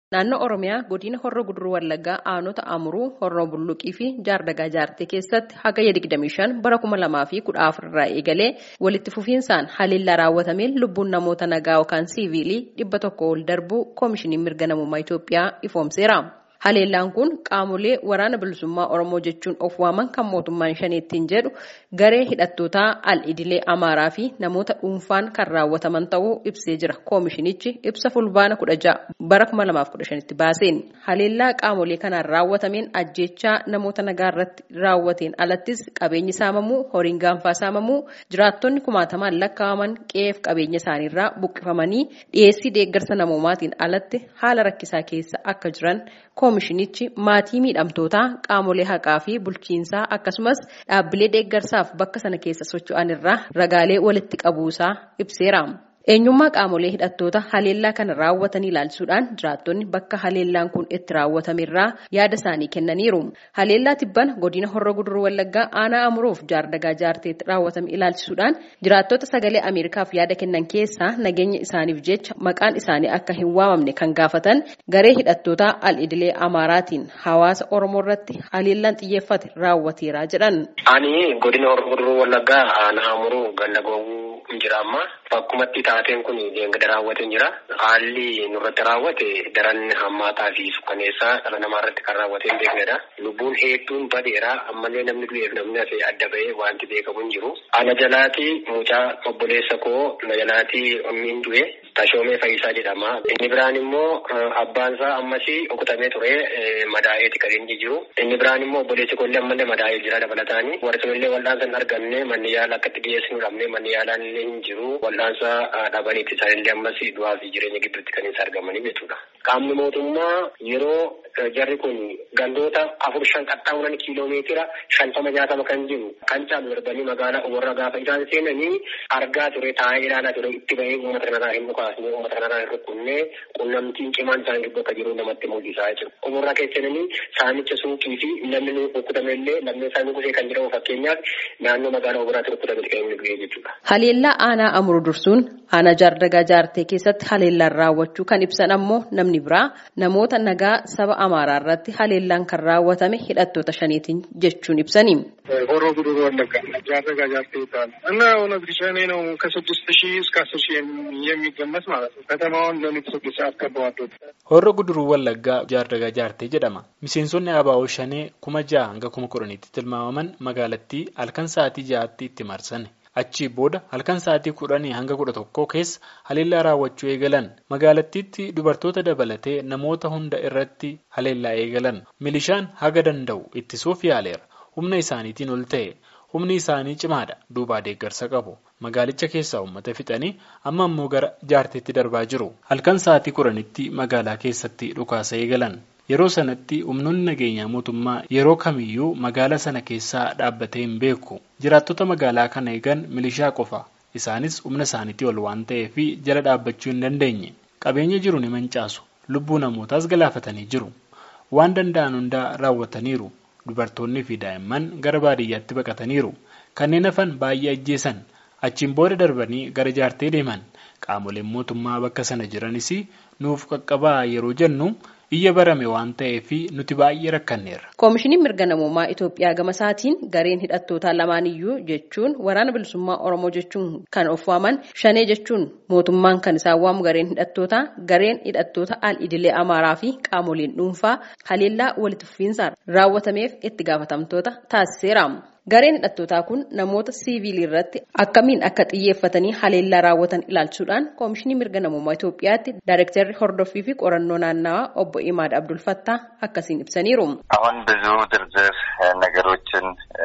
Naannoo Oromiyaa godina Horroo Guduruu Wallaggaa aanota Amuruu, Horroo Bulluqii fi Jaardagaa Jaartee keessatti hagayya 25 bara 2014 irraa eegalee walitti fufiinsaan haleellaa raawwatameen lubbuun namoota nagaa yookaan siiviilii 100 ol darbuu Koomishiniin Mirga Namummaa Itoophiyaa ifoomseera. Haleellaan kun qaamolee waraana bilisummaa Oromoo jechuun of waaman kan mootummaan shaneettiin jedhu garee hidhattootaa al-idilee Amaaraa fi namoota dhuunfaan kan raawwataman ta'uu ibsee jira. Koomishinichi ibsa fulbaana 16 bara 2015tti baaseen haleellaa qaamolee kanaan raawwatameen ajjeechaa namoota nagaa irratti raawwateen alattis qabeenyi saamamuu, horiin gaanfaa saamamuu, jiraattonni kumaatamaan lakkaa'aman qe'eef qabeenya isaaniirraa buqqifamanii dhiyeessii deeggarsa namoomaatiin alatti haala rakkisaa keessa akka jiran Koomishinichi maatii miidhamtootaa, qaamolee haqaa fi bulchiinsaa akkasumas dhaabbilee deeggarsaaf bakka sana keessa socho'an irraa ragaalee walitti qabuusaa ibseera. Eenyummaa qaamolee hidhattoota haleellaa kana raawwatanii ilaalchisuudhaan jiraattonni bakka haleellaan kun itti raawwatamerraa yaada isaanii kennaniiru. Haleellaa tibbana godina Horroo Guduruu Wallaggaa aanaa Amuruuf Jaardagaa Jaarteetti raawwatame ilaalchisuudhaan jiraattota sagalee Ameerikaaf yaada kennan keessaa nageenya isaaniif jecha maqaan isaanii akka hin waamamne kan gaafatan garee hidhattootaa al-idilee Amaaraatiin hawaasa Oromoo irratti haleellaan xiyyeeffate raawwateera jedhan. Ani godina Horroo Guduruu Wallaggaa aanaa Amuruu Gallagoo jira amma bakkumatti taateen kun deengada raawwateen jira. Haalli nurratti raawwate daran hammaataa fi sukkaneessaa dhala namaa irratti kan raawwateen beeknedha. Lubbuun hedduun badeera. Ammallee namni du'eef namni asii adda bahee wanti beekamu hin jiru. Ana jalaati mucaa obboleessa koo na jalaati ommiin du'e Tashoomee Fayyisaa jedhama. Inni biraan immoo abbaan isaa ammasii okutamee ture madaa'eeti kan inni jiru. Inni biraan immoo obboleessi koollee ammallee madaa'ee jira dabalataanii. Warri sunillee wal'aansa hin arganne manni yaala akkatti dhiyeessinu dhabne manni yaalaan illee hin jiru. Wal'aansa dhabaniitti isaanillee ammasii du'aa fi jireenya gidduutti kan isaan argamanii jechuudha. Qaamni mootummaa yeroo jarri kun gandoota 4-5 qaxxaamuran kiiloomeetira 50-60 kan jiru kan caalu darbanii magaalaa warra gaafa isaan seenanii argaa ture taa'ee ilaalaa ture itti bahee uummata kanarraa hin dhukaasne uummata kanarraa hin rukkunne qunnamtiin cimaan isaan gidduu akka jiru namatti mul'isaa jechuudha. Umurraa keessanii saamicha suuqii fi namni nu rukkutame illee namni isaan gusee kan jedhamu fakkeenyaaf naannoo magaalaa Oburaatti rukkutame kan inni du'e jechuudha. Haleellaa aanaa Amuruu dursuun aanaa Jaardagaa Jaartee keessatti haleellaan raawwachuu kan ibsan ammoo namni biraa namoota nagaa saba Amaaraa irratti haleellaan kan raawwatame hidhattoota shaniitiin jechuun ibsani. Horroo Guduruu Wallaggaa Jaardagaa Jaartee ይባላል እና እውነት ሸኔ ነው ከ6,000 እስከ 10,000 የሚገመት ማለት ነው። ከተማውን ለሊት 6 ሰዓት ከበዋል። Horroo Guduruu Wallaggaa Jaardagaa Jaartee jedhama. Miseensonni ABO shanee 6,000 hanga 10,000tti tilmaamaman magaalattii halkan sa'aatii 6tti itti marsan. Achi booda halkan sa'aatii 10 hanga 11 keessa haleellaa raawwachuu eegalan. Magaalattiitti dubartoota dabalatee namoota hunda irratti haleellaa eegalan. Milishaan haga danda'u ittisuuf yaaleera. Humna isaaniitiin ol ta'e. Humni isaanii cimaadha. Duubaa deeggarsa qabu. Magaalicha keessaa uummata fixanii amma ammoo gara jaarteetti darbaa jiru. Halkan sa'aatii 10tti magaalaa keessatti dhukaasa eegalan. Yeroo sanatti humnoonni nageenyaa mootummaa yeroo kamiyyuu magaalaa sana keessaa dhaabbatee hin beeku. Jiraattota magaalaa kana eegan milishaa qofa. Isaanis humna isaaniitii ol waan ta'eef jala dhaabbachuu hin dandeenye. Qabeenya jiru ni mancaasu. Lubbuu namootaas galaafatanii jiru. Waan danda'an hundaa raawwataniiru. Dubartoonni fi daa'imman gara baadiyyaatti baqataniiru. Kanneen hafan baay'ee ajjeesan. Achiin booda darbanii gara jaartee deeman. Qaamoleen mootummaa bakka sana jiranis nuuf qaqqabaa yeroo jennu iyya barame waan ta'eef nuti baay'ee rakkanneerra. Koomishiniin Mirga Namummaa Itoophiyaa gama isaatiin gareen hidhattootaa lamaaniyyuu jechuun waraana bilisummaa Oromoo jechuun kan of waaman shanee jechuun mootummaan kan isaan waamu gareen hidhattoota al-idilee Amaaraa fi qaamoleen dhuunfaa haleellaa walitti fufiinsaan raawwatameef itti gaafatamtoota taasiseera. Gareen hidhattootaa kun namoota siiviilii irratti akkamiin akka xiyyeeffatanii haleellaa raawwatan ilaalchisuudhaan Koomishinii Mirga Namummaa Itoophiyaatti Daayirektarri Hordoffii fi Qorannoo Naannawaa obbo Imaad Abdulfattaa akkasiin ibsaniiru. አሁን ብዙ ዝርዝር ነገሮችን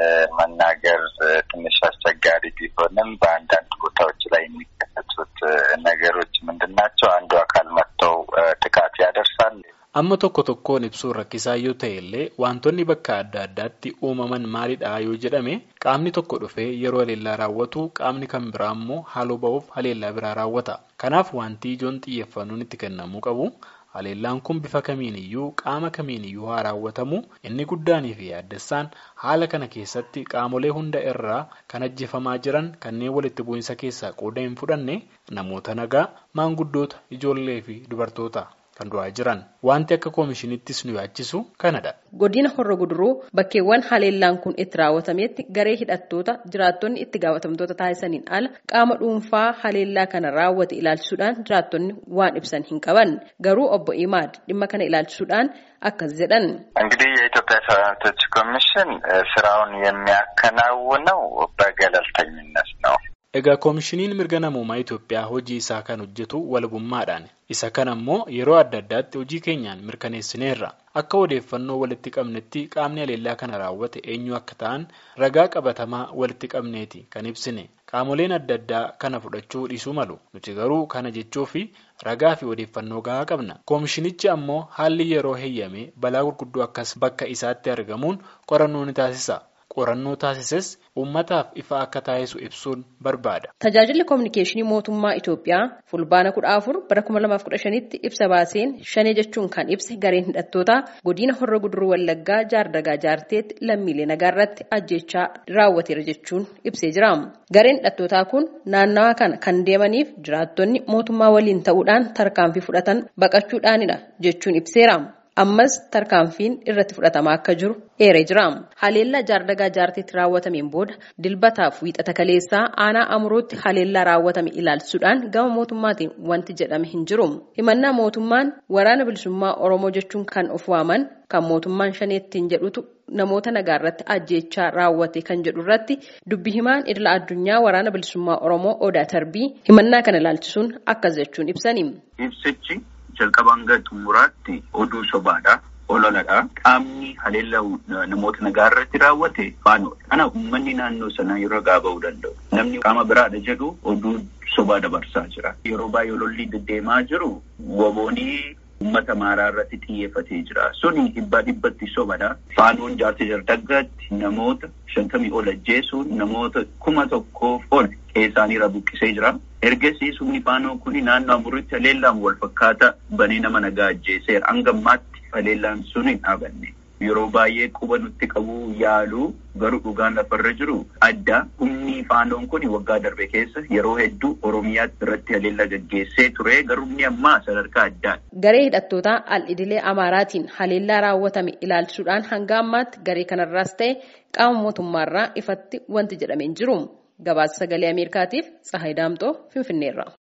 መናገር ትንሽ አስቸጋሪ ቢሆንም በአንዳንድ ቦታዎች ላይ የሚከሰቱት ነገሮች ምንድናቸው? አንዱ አካል መጥተው ጥቃት ያደርሳል። Amma tokkoon ibsuun rakkisaa yoo ta'e illee wantoonni bakka adda addaatti uumaman maalidha yoo jedhame qaamni tokko dhufee yeroo haleellaa raawwatu qaamni kan biraa immoo haaloo ba'uuf haleellaa biraa raawwata. Kanaaf wanti ijoon xiyyeeffannoon itti kennamuu qabu haleellaan kun bifa kamiiniyyuu qaama kamiiniyyuu haa raawwatamu inni guddaanii fi yaaddessaan haala kana keessatti qaamolee hunda irraa kan ajjeefamaa jiran kanneen walitti bu'insa keessaa qooda hin fudhanne namoota nagaa maanguddoota ijoollee fi dubartoota. kan du'aa jiran. Wanti akka koomishiniittis nu yaachisu kanadha. Godina Horroo Guduruu bakkeewwan haleellaan kun itti raawwatametti garee hidhattoota jiraattonni itti gaafatamtoota taasisaniin ala qaama dhuunfaa haleellaa kana raawwate ilaalchisuudhaan jiraattonni waan ibsan hin qaban. Garuu obbo Imaad dhimma kana ilaalchisuudhaan akkas jedhan. እንግዲህ የኢትዮጵያ ሰብዓዊ መብቶች ኮሚሽን ስራውን የሚያከናውነው በገለልተኝነት ነው። Egaa koomishiniin mirga namoomaa Itoophiyaa hojii isaa kan hojjetu walabummaadhaan. Isa kana immoo yeroo adda addaatti hojii keenyaan mirkaneessineerra. Akka odeeffannoo walitti qabnetti qaamni haleellaa kana raawwate eenyu akka ta'an ragaa qabatamaa walitti qabneeti kan ibsine. Qaamoleen adda addaa kana fudhachuu dhiisuu malu. Nuti garuu kana jechuu fi ragaa fi odeeffannoo gahaa qabna. Koomishinichi ammoo haalli yeroo heeyyame balaa gurguddoo akkas bakka isaatti argamuun qorannoo ni taasisa. Qorannoo taasises uummataaf ifa akka taasisu ibsuun barbaada. Tajaajilli kominikeeshinii mootummaa Itoophiyaa fulbaana 14 bara 2015tti ibsa baaseen shanee jechuun kan ibse gareen hidhattootaa godina Horroo Guduruu Wallaggaa Jaardagaa Jaarteetti lammiilee nagaa irratti ajjeechaa raawwateera jechuun ibsee jira. Gareen hidhattootaa kun naannawaa kana kan deemaniif jiraattonni mootummaa waliin ta'uudhaan tarkaanfii fudhatan baqachuudhaanidha jechuun ibseera. Ammas tarkaanfiin irratti fudhatamaa akka jiru eeree jira. Haleellaa Jaardagaa Jaarteetti raawwatameen booda dilbataaf wiixata kaleessaa aanaa Amuruutti haleellaa raawwatame ilaalchisuudhaan gama mootummaatiin wanti jedhame hin jiru. Himannaa mootummaan waraana bilisummaa Oromoo jechuun kan of waaman kan mootummaan shaneettiin jedhutu namoota nagaa irratti ajjeechaa raawwate kan jedhu irratti dubbi himaan idila addunyaa waraana bilisummaa Oromoo Odaa Tarbii himannaa kana ilaalchisuun akkas jechuun ibsani. Ibsichi jalqabaan gara xumuraatti oduu sobaadha. Ololadha. Qaamni haleellaa namoota nagaa irratti raawwate faanoodha. Kana uummanni naannoo sanaa yeroo gaaba'uu danda'u. Namni qaama biraadha jedhu oduu sobaa dabarsaa jira. Yeroo baay'ee lolli deddeemaa jiru woboonii uummata maaraa irratti xiyyeeffatee jira. Suni dhibbatti sobadha. Faanoon jaartii Jaardagaatti namoota 50 ol ajjeesuun namoota 1,000 ol keessaanirra buqqisee jira. Ergasii sumni faanoo kuni naannoo Amuruutti haleellaan wal fakkaata banee nama nagaa ajjeeseera. Hanga ammaatti haleellaan sun hin dhaabanne. Yeroo baay'ee quba nutti qabuu yaalu garuu dhugaan lafarra jiru adda. Humni faanoon kun waggaa darbe keessa yeroo hedduu Oromiyaatti irratti haleellaa gaggeessee ture. Garuu inni ammaa sadarkaa addaa. Garee hidhattootaa al-idilee Amaaraatiin haleellaa raawwatame ilaalchisuudhaan hanga ammaatti garee kanarraas ta'e qaama mootummaarraa ifatti wanti jedhameen jiru. Gabaasa sagalee Ameerikaatiif Tsahaay Daamxoo Finfinneerra.